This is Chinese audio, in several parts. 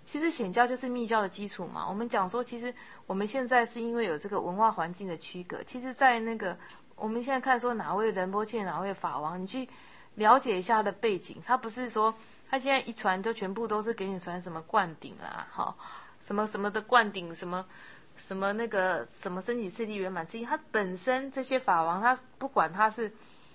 其实显教就是密教的基础嘛。我们讲说，其实我们现在是因为有这个文化环境的区隔，其实在那个我们现在看说哪位仁波切哪位法王，你去了解一下他的背景，他不是说他现在一传就全部都是给你传什么灌顶啊，什么什么的灌顶，什么什么那个什么身体次第圆满之意，他本身这些法王，他不管他是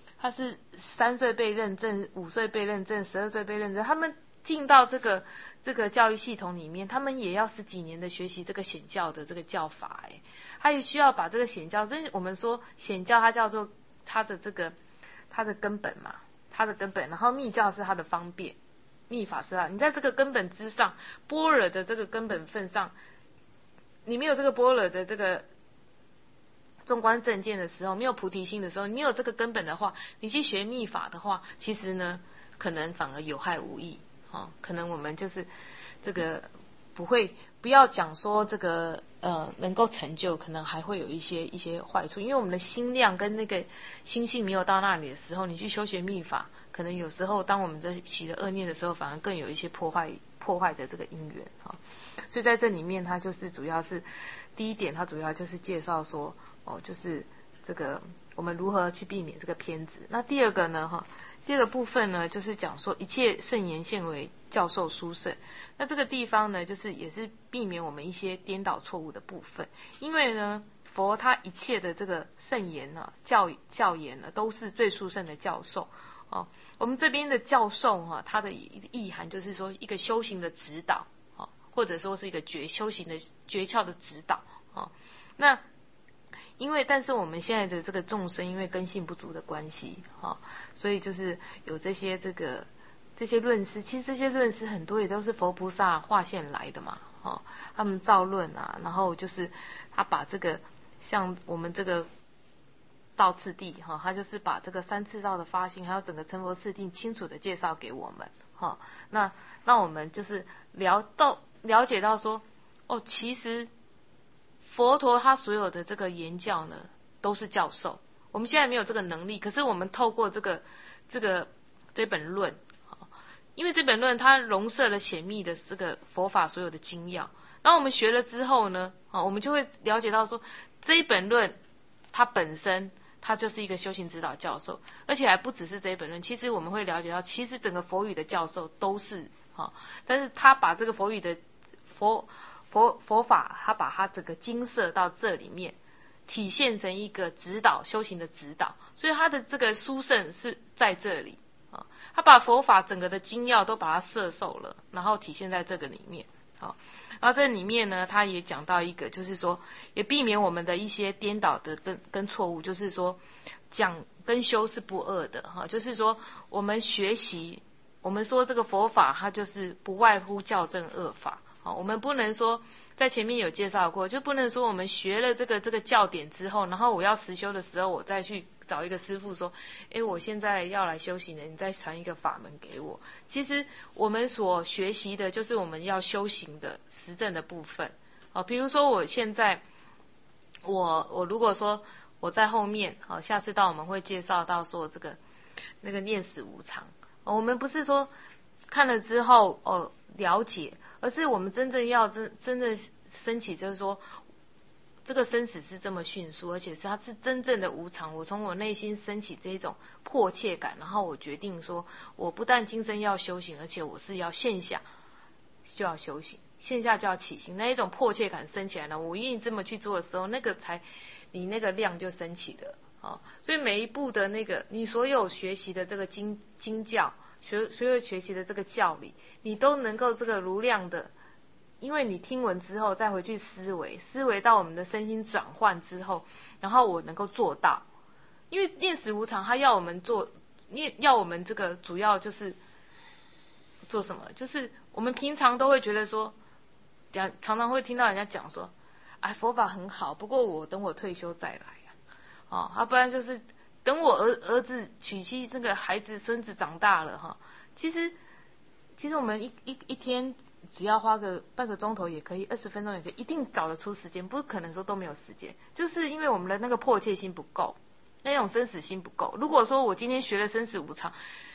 3岁被认证，5岁被认证，12岁被认证，他们进到这个教育系统里面，他们也要10几年的学习这个显教的这个教法，他也需要把这个显教，真我们说显教它叫做它的根本嘛，它的根本，然后密教是它的方便，密法是它，你在这个根本之上，般若的这个根本份上，你没有这个般若的这个纵观正见的时候，没有菩提心的时候，你有这个根本的话，你去学密法的话，其实呢，可能反而有害无益，可能我们就是这个不要讲说这个能够成就，可能还会有一些坏处，因为我们的心量跟那个心性没有到那里的时候，你去修学密法，可能有时候当我们在起了恶念的时候，反而更有一些破坏的这个因缘，所以在这里面，它就是主要是第一点，它主要就是介绍说就是这个我们如何去避免这个偏执。那第二个呢，第二个部分呢，就是讲说一切圣言现为教授殊胜。那这个地方呢，就是也是避免我们一些颠倒错误的部分，因为呢，佛他一切的这个圣言呢、教言呢，都是最殊胜的教授。我们这边的教授它的意涵就是说一个修行的指导，或者说是一个修行的诀窍的指导。那但是我们现在的这个众生，因为根性不足的关系，所以就是有这些论师，其实这些论师很多也都是佛菩萨化现来的嘛，他们造论啊，然后就是他把这个像我们这个道次第他就是把这个三次道的发心，还有整个成佛次第清楚的介绍给我们，那让我们就是了解到说，其实佛陀他所有的这个言教呢，都是教授。我们现在没有这个能力，可是我们透过这本论，因为这本论它容摄了显密的这个佛法所有的精要。然后我们学了之后呢，我们就会了解到说，这一本论它本身它就是一个修行指导教授，而且还不只是这一本论。其实我们会了解到，其实整个佛语的教授都是但是他把这个佛语的佛法，他把它整个精舍到这里面，体现成一个指导修行的指导，所以他的这个殊胜是在这里他把佛法整个的精要都把它摄受了，然后体现在这个里面。然后这里面呢，他也讲到一个，就是说也避免我们的一些颠倒的跟错误，就是说讲跟修是不二的就是说我们学习，我们说这个佛法它就是不外乎校正恶法。我们不能说在前面有介绍过，就不能说我们学了这个教典之后，然后我要实修的时候，我再去找一个师父说，我现在要来修行了，你再传一个法门给我。其实我们所学习的就是我们要修行的实证的部分。比如说我现在我如果说我在后面下次到我们会介绍到说那个念死无常，我们不是说看了之后了解，而是我们真正要真正升起，就是说这个生死是这么迅速，而且它是真正的无常。我从我内心升起这种迫切感，然后我决定说，我不但今生要修行，而且我是要线下就要修行，线下就要起行。那一种迫切感升起来了，我愿意这么去做的时候，你那个量就升起了所以每一步的你所有学习的这个经教，所有学习的这个教理，你都能够这个如量的，因为你听闻之后再回去思维到我们的身心转换之后，然后我能够做到。因为念死无常，他要我们要我们这个主要就是做什么？就是我们平常都会觉得说，常常会听到人家讲说，佛法很好，不过等我退休再来不然就是等我儿子娶妻，那个孩子孙子长大了其实我们一天只要花个半个钟头也可以，20分钟也可以，一定找得出时间，不可能说都没有时间，就是因为我们的那个迫切心不够，那种生死心不够。如果说我今天学了生死无常，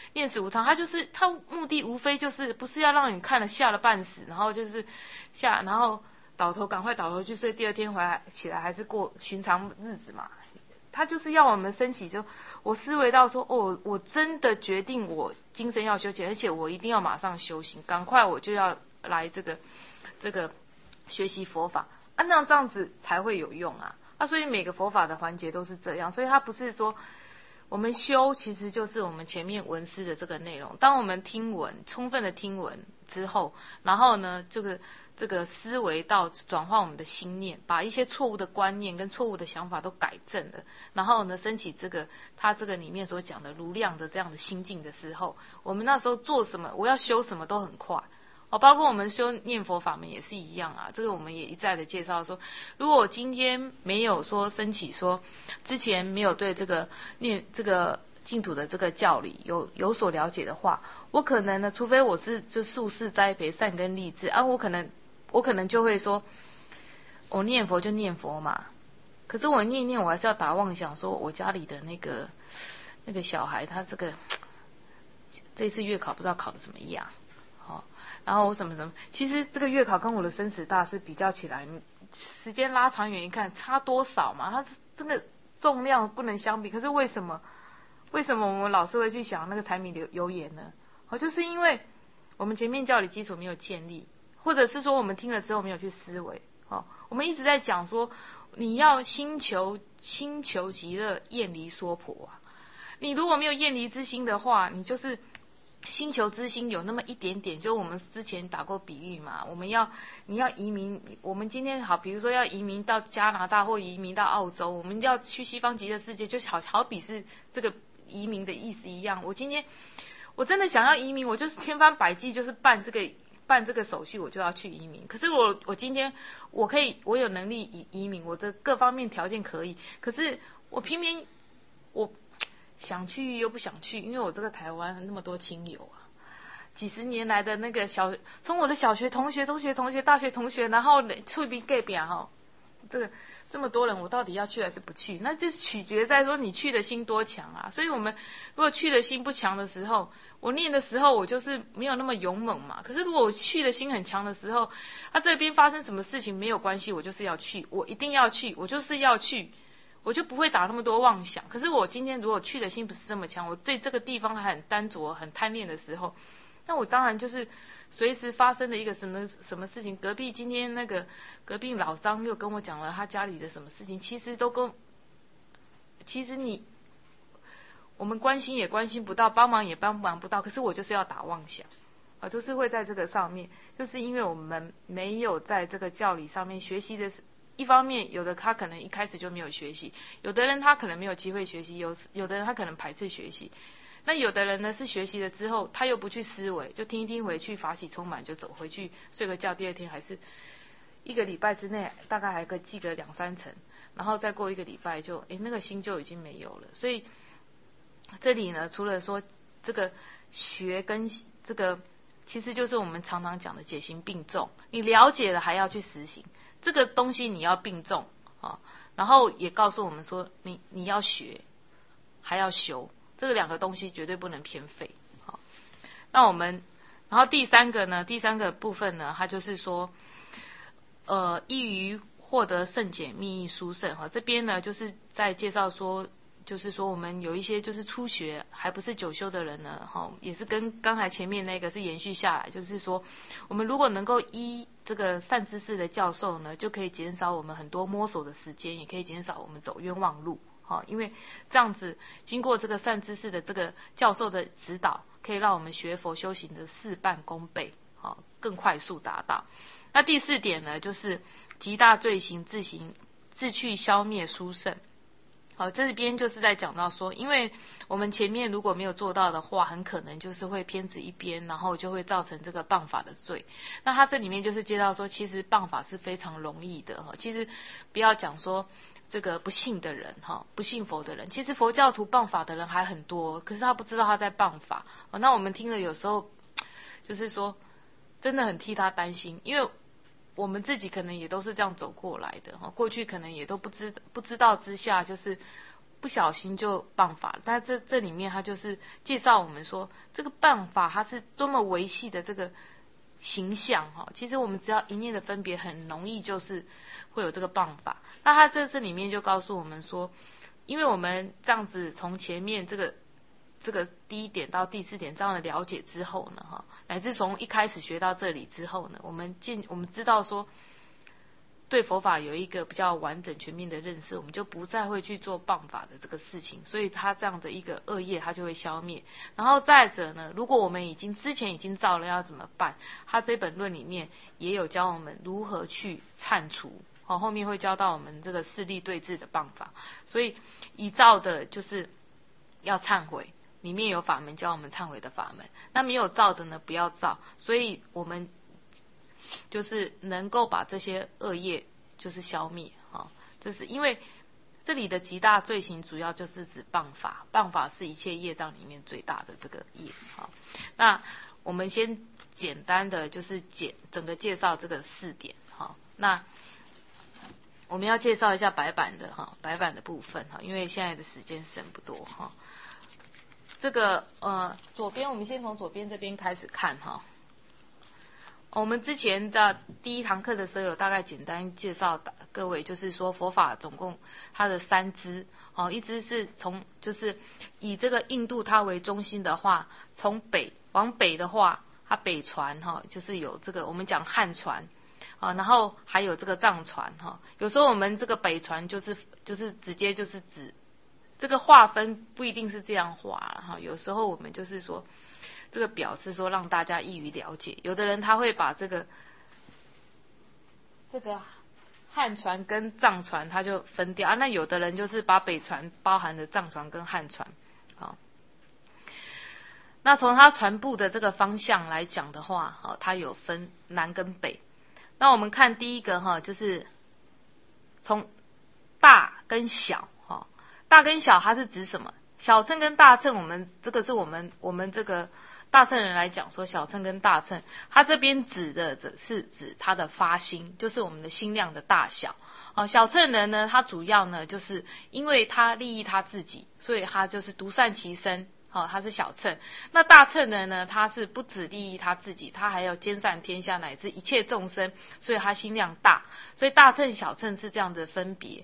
念死无常，他目的无非就是不是要让你看了吓了半死，然后就是然后赶快倒头去睡，第二天回来起来还是过寻常日子嘛。他就是要我们升起，就我思维到说，我真的决定我今生要修行，而且我一定要马上修行，赶快我就要来这个学习佛法啊，那这样子才会有用啊。所以每个佛法的环节都是这样，所以它不是说我们修，其实就是我们前面闻思的这个内容。当我们充分的听闻之后，然后呢，这个思维到转换我们的心念，把一些错误的观念跟错误的想法都改正了，然后呢，升起他这个里面所讲的如量的这样的心境的时候，我们那时候做什么，我要修什么都很快。包括我们修念佛法门也是一样啊，这个我们也一再的介绍说，如果我今天没有说升起说，之前没有对这个净土的这个教理有所了解的话，我可能呢，除非我是就宿世栽培善根立志啊，我可能就会说，我念佛就念佛嘛，可是我念念我还是要打妄想，说我家里的那个小孩他这次月考不知道考得怎么样。然后我什么，其实这个月考跟我的生死大事比较起来，时间拉长远一看，差多少嘛？它真的重量不能相比。可是为什么我们老是会去想那个柴米油盐呢？就是因为我们前面教理基础没有建立，或者是说我们听了之后没有去思维。我们一直在讲说，你要心求极乐，厌离娑婆啊。你如果没有厌离之心的话，你就是心求之心有那么一点点，就我们之前打过比喻嘛，你要移民，我们今天好，比如说要移民到加拿大或移民到澳洲，我们要去西方极乐世界，就好比是这个移民的意思一样。我今天我真的想要移民，我就是千方百计就是办这个手续，我就要去移民。可是我今天我有能力移民，我的各方面条件可以，可是我偏偏我想去又不想去，因为我这个台湾那么多亲友啊，几十年来的那个从我的小学同学、中学同学、大学同学，然后厝边隔壁这么多人，我到底要去还是不去？那就是取决在说你去的心多强啊。所以我们如果去的心不强的时候，我念的时候我就是没有那么勇猛嘛。可是如果我去的心很强的时候，这边发生什么事情没有关系，我就是要去，我一定要去，我就是要去。我就不会打那么多妄想。可是我今天如果去的心不是这么强，我对这个地方还很单着、很贪恋的时候，那我当然就是随时发生的一个什么事情。今天那个隔壁老张又跟我讲了他家里的什么事情，其实我们关心也关心不到，帮忙也帮忙不到，可是我就是要打妄想就是会在这个上面，就是因为我们没有在这个教理上面学习的。一方面，有的他可能一开始就没有学习，有的人他可能没有机会学习，有的人他可能排斥学习。那有的人呢是学习了之后，他又不去思维，就听一听回去，法喜充满就走回去睡个觉，第二天还是一个礼拜之内大概还可以记个2-3层，然后再过一个礼拜就那个心就已经没有了。所以这里呢，除了说这个学跟这个，其实就是我们常常讲的解行并重，你了解了还要去实行。这个东西你要并重然后也告诉我们说，你要学还要修，这个2个东西绝对不能偏废那然后第三个部分呢，它就是说易于获得圣解密意殊胜这边呢就是在介绍说，就是说我们有一些就是初学还不是久修的人呢也是跟刚才前面那个是延续下来，就是说我们如果能够依这个善知识的教授呢，就可以减少我们很多摸索的时间，也可以减少我们走冤枉路因为这样子经过这个善知识的这个教授的指导，可以让我们学佛修行的事半功倍更快速达到。那第4点呢，就是极大罪行自去消灭殊胜这边就是在讲到说，因为我们前面如果没有做到的话，很可能就是会偏执一边，然后就会造成这个谤法的罪。那他这里面就是介绍说，其实谤法是非常容易的其实不要讲说这个不信的人不信佛的人，其实佛教徒谤法的人还很多，可是他不知道他在谤法那我们听了有时候就是说真的很替他担心，因为我们自己可能也都是这样走过来的过去可能也都不知道之下，就是不小心就谤法，但这里面他就是介绍我们说，这个谤法它是多么维系的这个形象哈。其实我们只要一念的分别，很容易就是会有这个谤法。那他这里面就告诉我们说，因为我们这样子从前面这个第1点到第4点这样的了解之后呢，哈，乃至从一开始学到这里之后呢，我们知道说，对佛法有一个比较完整全面的认识，我们就不再会去做谤法的这个事情，所以他这样的一个恶业他就会消灭。然后再者呢，如果我们之前已经造了要怎么办，他这本论里面也有教我们如何去忏除，后面会教到我们这个势力对治的办法。所以已造的就是要忏悔，里面有法门教我们忏悔的法门，那没有造的呢不要造。所以我们就是能够把这些恶业就是消灭，这是因为这里的极大罪行主要就是指谤法，谤法是一切业障里面最大的这个业。那我们先简单的就是整个介绍这个4点。那我们要介绍一下白板的部分，因为现在的时间剩不多。这个左边我们先从左边这边开始看。我们之前的第1堂课的时候有大概简单介绍各位，就是说佛法总共它的3支，一支是就是以这个印度它为中心的话，从往北的话，它北传就是有这个我们讲汉传，然后还有这个藏传，有时候我们这个北传就是直接就是指这个划分不一定是这样划，有时候我们就是说这个表示说让大家易于了解，有的人他会把这个汉传跟藏传他就分掉那有的人就是把北传包含的藏传跟汉传。那从它传播的这个方向来讲的话，它有分南跟北。那我们看第一个就是从大跟小，大跟小它是指什么？小乘跟大乘，我们这个是我们这个大乘人来讲说，小乘跟大乘，它这边指的是指它的发心，就是我们的心量的大小。小乘人呢，他主要呢就是因为他利益他自己，所以他就是独善其身，他是小乘。那大乘人呢，他是不只利益他自己，他还要兼善天下乃至一切众生，所以他心量大。所以大乘小乘是这样的分别。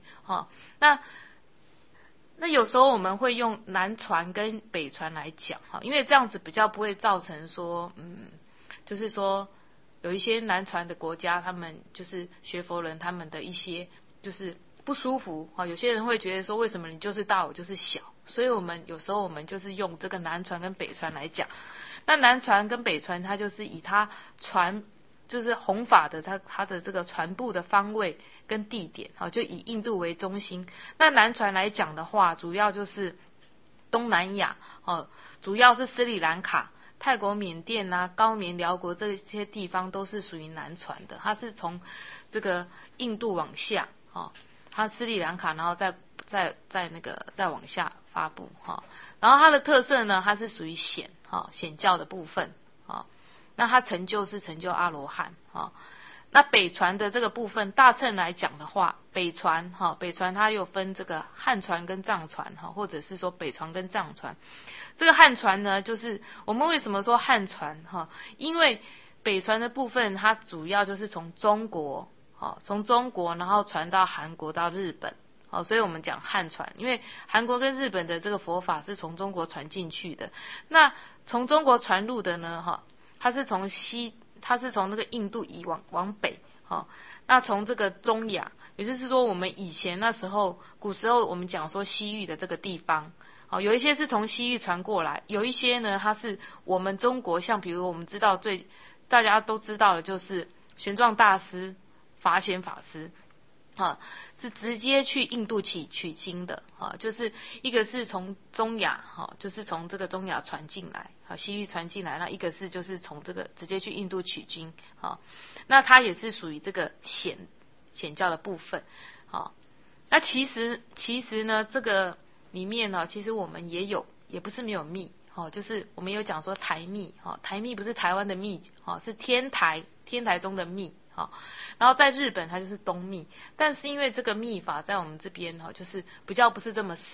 那有时候我们会用南传跟北传来讲，因为这样子比较不会造成说就是说有一些南传的国家，他们就是学佛人他们的一些就是不舒服，有些人会觉得说为什么你就是大我就是小，所以有时候我们就是用这个南传跟北传来讲。那南传跟北传它就是以它传就是弘法的它的这个传播的方位跟地点，就以印度为中心。那南传来讲的话，主要就是东南亚，主要是斯里兰卡、泰国、缅甸高棉、辽国这些地方都是属于南传的。它是从这个印度往下，它斯里兰卡，然后再往下发布，然后它的特色呢，它是属于显教的部分，那它成就阿罗汉。那北传的这个部分，大乘来讲的话，北传它又分这个汉传跟藏传，或者是说北传跟藏传。这个汉传呢，就是我们为什么说汉传，因为北传的部分它主要就是从中国然后传到韩国到日本，所以我们讲汉传，因为韩国跟日本的这个佛法是从中国传进去的。那从中国传入的呢，它是从那个印度往北，那从这个中亚，也就是说我们以前古时候我们讲说西域的这个地方，有一些是从西域传过来，有一些呢它是我们中国，像比如我们知道大家都知道的就是玄奘大师、法显法师，是直接去印度取经的，就是一个是从中亚，就是从这个中亚传进来，西域传进来，那一个是就是从这个直接去印度取经，那它也是属于这个显教的部分，那其实呢，这个里面呢，其实我们也不是没有密，就是我们有讲说台密，台密不是台湾的密，是天台中的密。然后在日本它就是东密，但是因为这个密法在我们这边就是比较不是这么盛，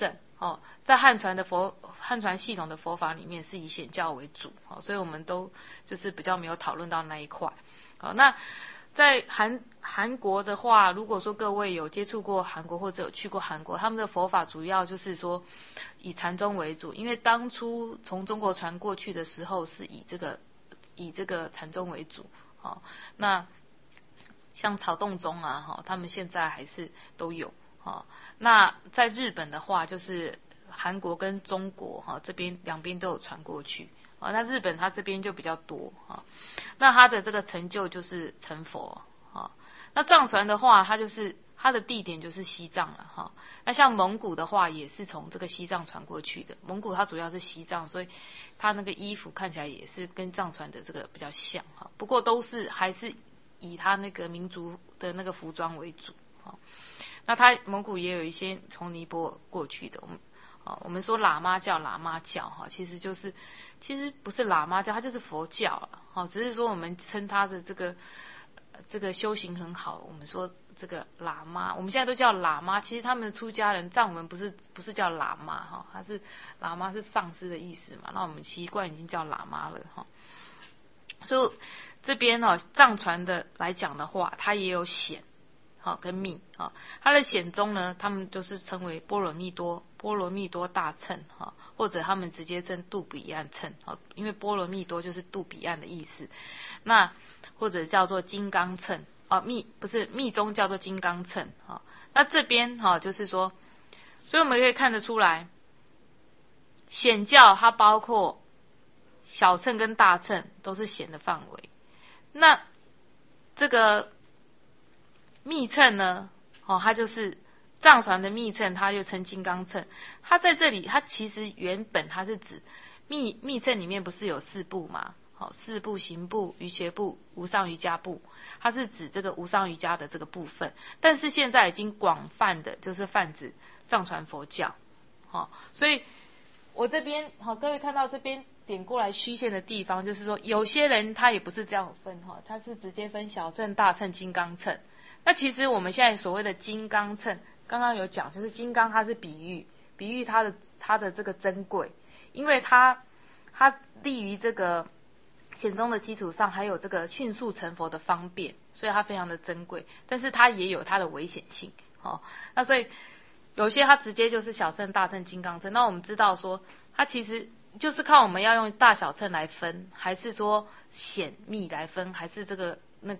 在汉传系统的佛法里面是以显教为主，所以我们都就是比较没有讨论到那一块。那在韩国的话，如果说各位有接触过韩国或者有去过韩国，他们的佛法主要就是说以禅宗为主，因为当初从中国传过去的时候是以这个禅宗为主。那像曹洞宗啊，他们现在还是都有。那在日本的话，就是韩国跟中国这边两边都有传过去。那日本它这边就比较多。那它的这个成就就是成佛。那藏传的话，它的地点就是西藏了。那像蒙古的话，也是从这个西藏传过去的。蒙古它主要是西藏，所以它那个衣服看起来也是跟藏传的这个比较像。不过还是以它那个民族的那个服装为主。那它蒙古也有一些从尼泊尔过去的。我们说喇嘛教，其实不是喇嘛教，它就是佛教了。只是说我们称它的这个修行很好，我们说这个喇嘛，我们现在都叫喇嘛。其实他们的出家人藏文不是叫喇嘛，它是喇嘛是上师的意思嘛。那我们习惯已经叫喇嘛了。所以这边藏传的来讲的话，它也有显跟密。它的显宗呢，他们就是称为波罗蜜多大乘，或者他们直接称度彼岸乘。因为波罗蜜多就是度彼岸的意思。那或者叫做金刚乘。密宗叫做金刚乘。那这边就是说，所以我们可以看得出来，显教它包括小乘跟大乘都是显的范围。那这个密乘呢，它就是藏传的密乘，它就称金刚乘。它在这里，它其实原本它是指密乘里面不是有4部吗？四部、行部、瑜伽部、无上瑜伽部，它是指这个无上瑜伽的这个部分。但是现在已经广泛的就是泛指藏传佛教。所以我这边各位看到这边点过来虚线的地方，就是说有些人他也不是这样分，他是直接分小乘、大乘、金刚乘。那其实我们现在所谓的金刚乘，刚刚有讲，就是金刚它是比喻它的这个珍贵，因为它立于这个显宗的基础上，还有这个迅速成佛的方便，所以它非常的珍贵。但是它也有它的危险性。那所以有些它直接就是小乘、大乘、金刚乘。那我们知道说，它其实就是看我们要用大小乘来分，还是说显密来分，还是这个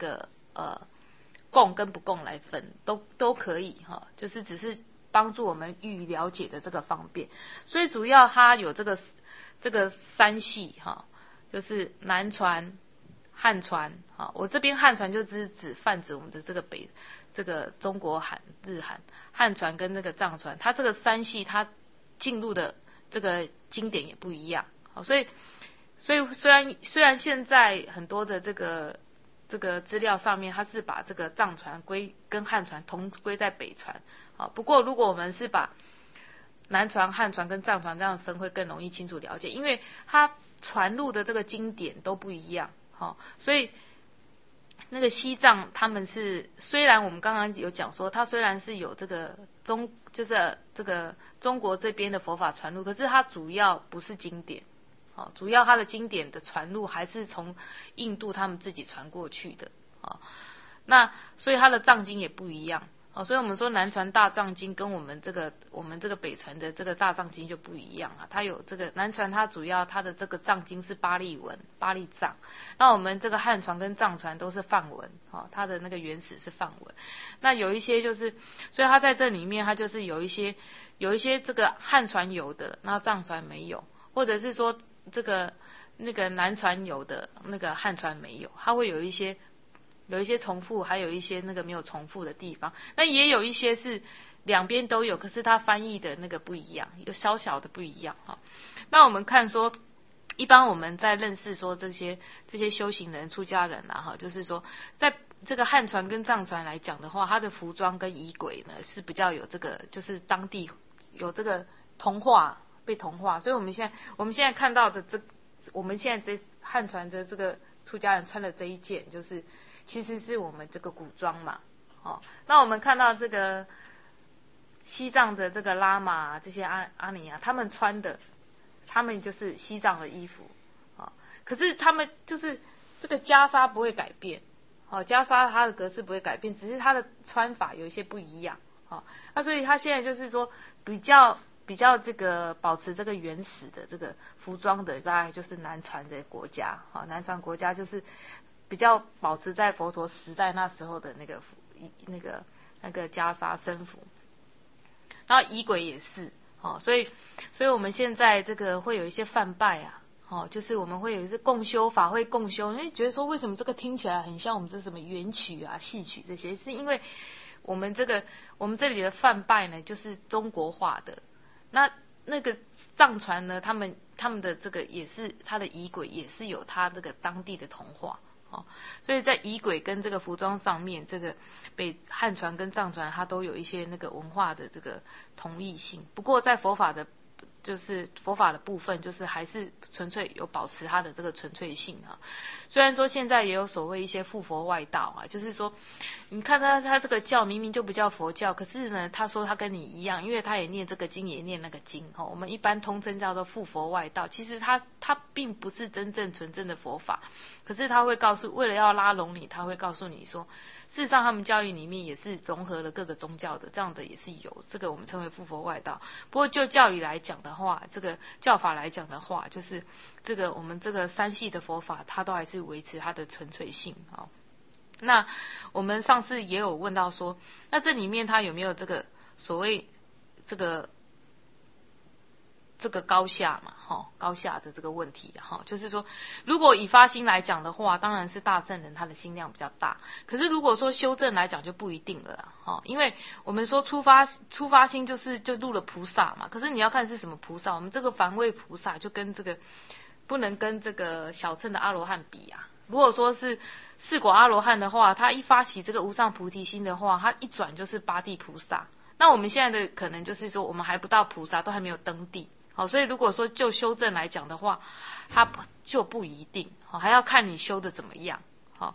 共跟不共来分，都可以。就是只是帮助我们予以了解的这个方便。所以主要它有这个3系。就是南传、汉传。我这边汉传就只是泛指我们的这个中国日韩汉传跟那个藏传，它这个3系它进入的这个经典也不一样。所以虽然现在很多的这个资料上面，它是把这个藏传跟汉传同归在北传。不过如果我们是把南传、汉传跟藏传这样分，会更容易清楚了解，因为它传入的这个经典都不一样。所以那个西藏他们是，虽然我们刚刚有讲说，它虽然是有这个就是这个中国这边的佛法传入，可是它主要不是经典。主要它的经典的传入还是从印度他们自己传过去的。那所以它的藏经也不一样。所以我们说南传大藏经跟我们这个北传的这个大藏经就不一样。它有这个南传，它主要它的这个藏经是巴利文、巴利藏。那我们这个汉传跟藏传都是梵文。它的那个原始是梵文。那有一些就是，所以它在这里面它就是有一些这个汉传有的，那藏传没有，或者是说这个那个南传有的，那个汉传没有，它会有一些重复，还有一些那个没有重复的地方。那也有一些是两边都有，可是它翻译的那个不一样，有小小的不一样。那我们看说，一般我们在认识说这些修行人、出家人就是说在这个汉传跟藏传来讲的话，他的服装跟仪轨呢是比较有这个，就是当地有这个被同化。所以我们现在看到的我们现在这汉传的这个出家人穿的这一件，就是其实是我们这个古装嘛。那我们看到这个西藏的这个喇嘛这些阿尼啊，他们穿的，他们就是西藏的衣服，可是他们就是这个袈裟不会改变，袈裟它的格式不会改变，只是它的穿法有一些不一样，那所以他现在就是说比较这个保持这个原始的这个服装的，大概就是南传的国家，南传国家就是比较保持在佛陀时代那时候的那个袈裟僧服，然后仪轨也是，所以我们现在这个会有一些梵拜啊，就是我们会有一些共修法会共修，因为觉得说为什么这个听起来很像我们这什么元曲啊、戏曲这些，是因为我们这里的梵拜呢，就是中国化的。那个藏传呢，他们的这个也是他的仪轨也是有他这个当地的同化，所以在仪轨跟这个服装上面，这个北汉传跟藏传它都有一些那个文化的这个同异性。不过在佛法的部分，就是还是纯粹有保持它的这个纯粹性啊。虽然说现在也有所谓一些附佛外道啊，就是说，你看他这个教明明就不叫佛教，可是呢，他说他跟你一样，因为他也念这个经也念那个经，我们一般通称叫做附佛外道。其实他并不是真正纯正的佛法，可是他会为了要拉拢你，他会告诉你说，事实上他们教育里面也是融合了各个宗教的，这样的也是有，这个我们称为附佛外道。不过就教理来讲的话，这个教法来讲的话，就是这个我们这个三系的佛法，它都还是维持它的纯粹性啊。那我们上次也有问到说，那这里面它有没有这个所谓这个高下嘛，高下的这个问题，就是说，如果以发心来讲的话，当然是大乘人他的心量比较大。可是如果说修正来讲就不一定了啦，因为我们说出发心就入了菩萨嘛。可是你要看是什么菩萨，我们这个凡位菩萨就跟这个不能跟这个小乘的阿罗汉比啊。如果说是四果阿罗汉的话，他一发起这个无上菩提心的话，他一转就是八地菩萨。那我们现在的可能就是说，我们还不到菩萨，都还没有登地。所以如果说就修正来讲的话，它就不一定，还要看你修的怎么样。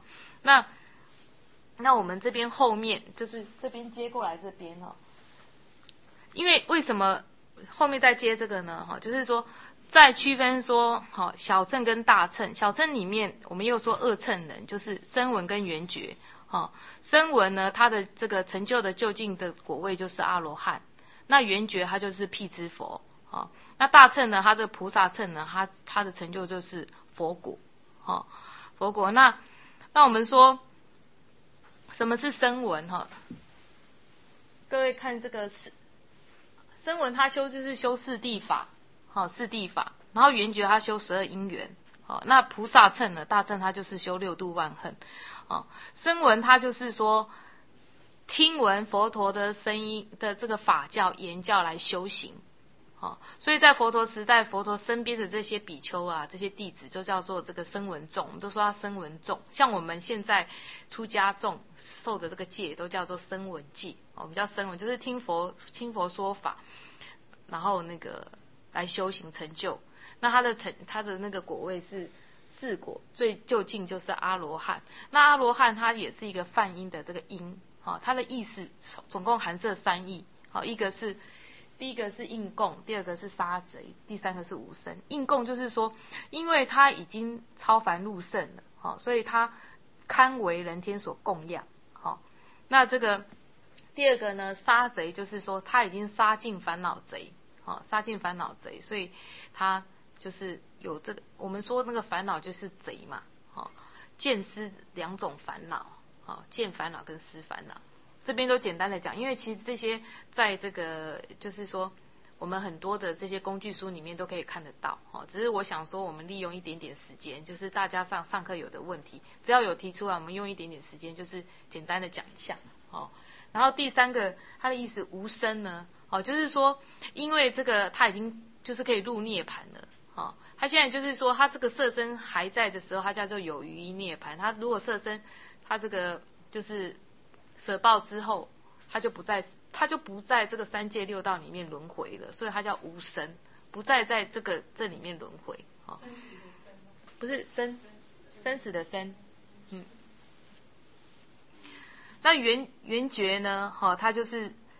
那我们这边后面就是这边接过来这边，因为为什么后面再接这个呢？就是说再区分说，小乘跟大乘。小乘里面我们又说二乘人，就是声闻跟缘觉。声闻呢，他的这个成就的究竟的果位就是阿罗汉，那缘觉他就是辟支佛。那大乘呢，他这个菩萨乘呢，他的成就就是佛果，佛果。那我们说什么是声闻？各位看这个声闻，他就是修四谛法，四谛法。然后缘觉他修12因缘，那菩萨乘呢，大乘他就是修6度万恨。声闻他就是说听闻佛陀的声音的这个法教言教来修行。所以在佛陀时代，佛陀身边的这些比丘啊，这些弟子就叫做这个声闻众，我们都说他声闻众。像我们现在出家众受的这个戒，都叫做声闻戒。我们叫声闻，就是听佛说法，然后那个来修行成就。那他的那个果位是四果，最究竟就是阿罗汉。那阿罗汉他也是一个梵音的这个音，它的意思总共含摄3义。第一个是应供，第二个是杀贼，第三个是无生。应供就是说，因为他已经超凡入圣了，所以他堪为人天所供养。那这个第二个呢，杀贼就是说他已经杀尽烦恼贼，所以他就是有这个，我们说那个烦恼就是贼嘛，见思2种烦恼，见烦恼跟思烦恼。这边都简单的讲，因为其实这些在这个就是说我们很多的这些工具书里面都可以看得到，只是我想说我们利用一点点时间，就是大家上课有的问题，只要有提出来，我们用一点点时间就是简单的讲一下。然后第三个它的意思无生呢，就是说因为这个他已经就是可以入涅槃了，他现在就是说他这个色身还在的时候，他叫做有余涅槃。他如果色身他这个就是舍报之后，他就不在这个3界6道里面轮回了，所以他叫无生，不在这里面轮回。不是生死的生。那缘觉呢，他就是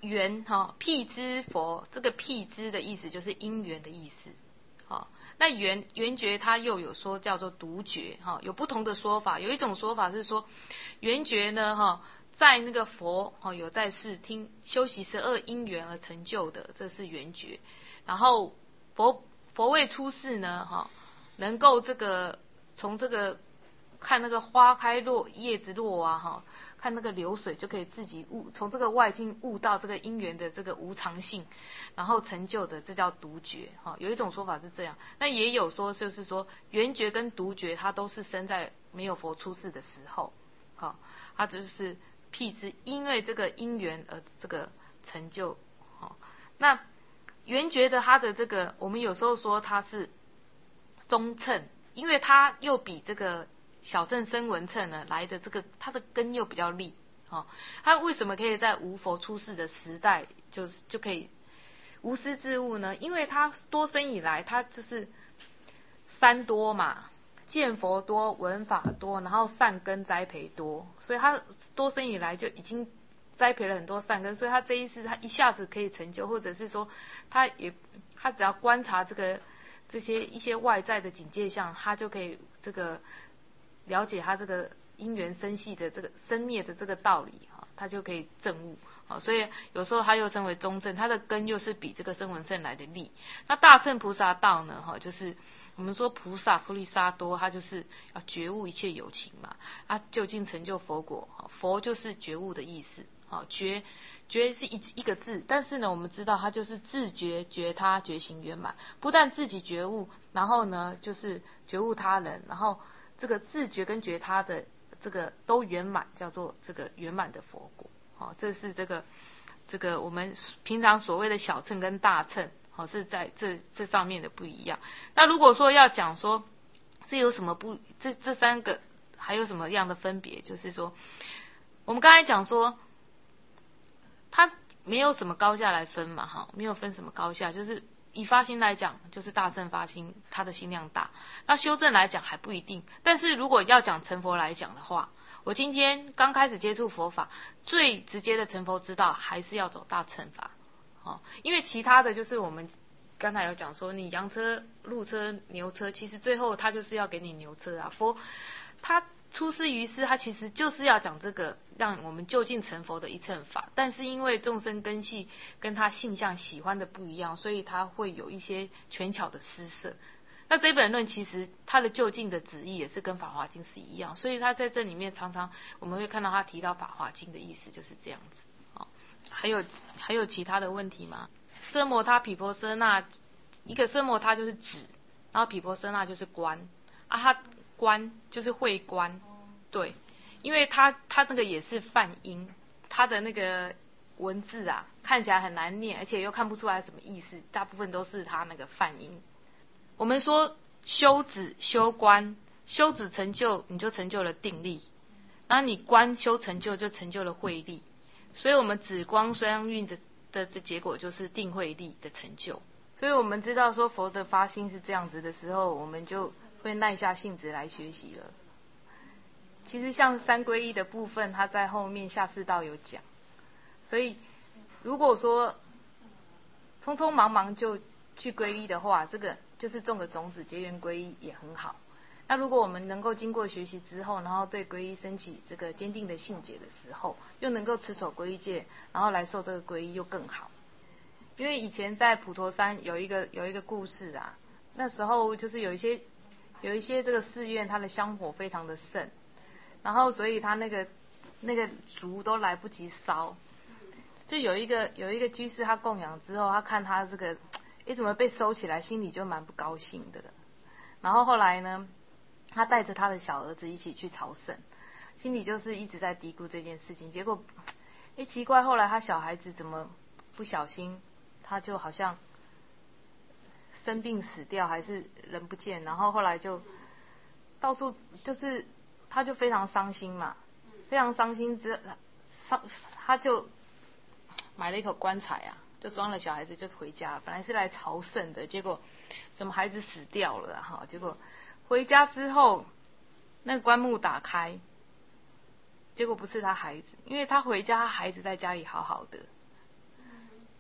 缘辟支佛，这个辟支的意思就是因缘的意思。那缘觉它又有说叫做独觉，有不同的说法。有一种说法是说，缘觉呢，在那个佛有在世听修习12因缘而成就的，这是缘觉。然后佛未出世呢，能够这个从这个看那个花开落叶子落啊，看那个流水就可以自己从这个外境悟到这个因缘的这个无常性，然后成就的，这叫独觉。有一种说法是这样，那也有说就是说缘觉跟独觉它都是生在没有佛出世的时候，它就是辟支因为这个因缘而这个成就。那缘觉的它的这个，我们有时候说它是中乘，因为它又比这个小乘声闻乘呢来的这个它的根又比较利。它为什么可以在无佛出世的时代就可以无师自悟呢？因为它多生以来，它就是三多嘛，见佛多，闻法多，然后善根栽培多，所以它多生以来就已经栽培了很多善根，所以他这一世他一下子可以成就，或者是说他只要观察这些一些外在的境界相，他就可以这个了解他这个因缘生系的这个生灭的这个道理，他就可以证悟。所以有时候他又称为中正，他的根又是比这个声闻乘来的利。那大乘菩萨道呢，就是我们说菩萨菩提萨多，他就是要觉悟一切有情嘛，究竟成就佛果。佛就是觉悟的意思。觉是一个字，但是呢，我们知道它就是自觉、觉他、觉行圆满。不但自己觉悟，然后呢，就是觉悟他人，然后这个自觉跟觉他的这个都圆满，叫做这个圆满的佛果。这是这个我们平常所谓的小乘跟大乘，是在这上面的不一样。那如果说要讲说这有什么这三个还有什么样的分别，就是说我们刚才讲说它没有什么高下来分嘛，没有分什么高下，就是以发心来讲，就是大乘发心，它的心量大。那修正来讲还不一定，但是如果要讲成佛来讲的话，我今天刚开始接触佛法，最直接的成佛之道还是要走大乘法。因为其他的就是我们刚才有讲说，你羊车、鹿车、牛车，其实最后他就是要给你牛车啊。佛他出师于世，他其实就是要讲这个让我们就近成佛的一乘法，但是因为众生根系跟他性相喜欢的不一样，所以他会有一些权巧的施设。那这本论其实它的就近的旨意也是跟法华经是一样，所以他在这里面常常我们会看到他提到法华经的意思就是这样子。还有其他的问题吗？奢摩他毗婆舍那，一个奢摩他就是指，然后毗婆舍那就是观他观就是会观，对，因为他那个也是梵音，他的那个文字啊看起来很难念，而且又看不出来什么意思，大部分都是他那个梵音。我们说修止修观，修止成就你就成就了定力，然后你观修成就就成就了慧力，所以我们止光双运的结果就是定慧力的成就。所以我们知道说佛的发心是这样子的时候，我们就会耐下性子来学习了。其实像三皈依的部分，它在后面下士道有讲，所以如果说匆匆忙忙就去皈依的话，这个就是种个种子，结缘皈依也很好。那如果我们能够经过学习之后，然后对皈依升起这个坚定的信解的时候，又能够持守皈依戒，然后来受这个皈依又更好。因为以前在普陀山有一个故事啊，那时候就是有一些这个寺院，它的香火非常的盛，然后所以他那个烛都来不及烧，就有一个居士他供养之后，他看他这个怎么被收起来，心里就蛮不高兴的。然后后来呢，他带着他的小儿子一起去朝圣，心里就是一直在嘀咕这件事情。结果奇怪，后来他小孩子怎么不小心他就好像生病死掉，还是人不见，然后后来就到处就是他就非常伤心嘛，非常伤心他就买了一口棺材啊，就装了小孩子就回家了。本来是来朝圣的，结果怎么孩子死掉了啊？结果回家之后那个棺木打开，结果不是他孩子，因为他回家他孩子在家里好好的，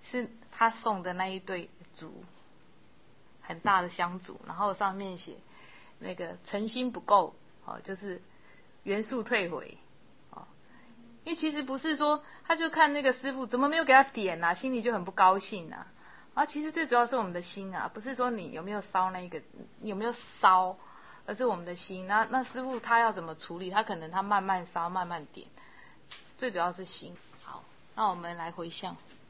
是他送的那一对烛，很大的香烛，然后上面写那个诚心不够，就是元素退回，因为其实不是说他就看那个师傅怎么没有给他点啊，心里就很不高兴啊。其实最主要是我们的心啊，不是说你有没有烧那个有没有烧，而是我们的心。那师傅他要怎么处理？他可能他慢慢烧，慢慢点，最主要是心。好，那我们来回向。